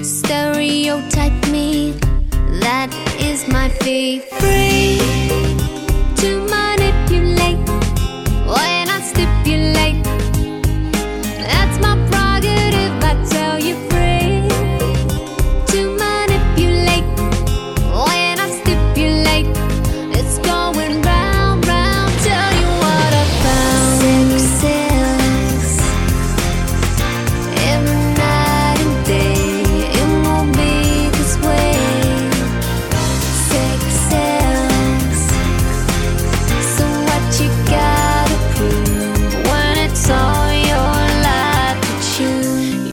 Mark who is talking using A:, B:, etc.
A: stereotype me. That is my fee. Free to my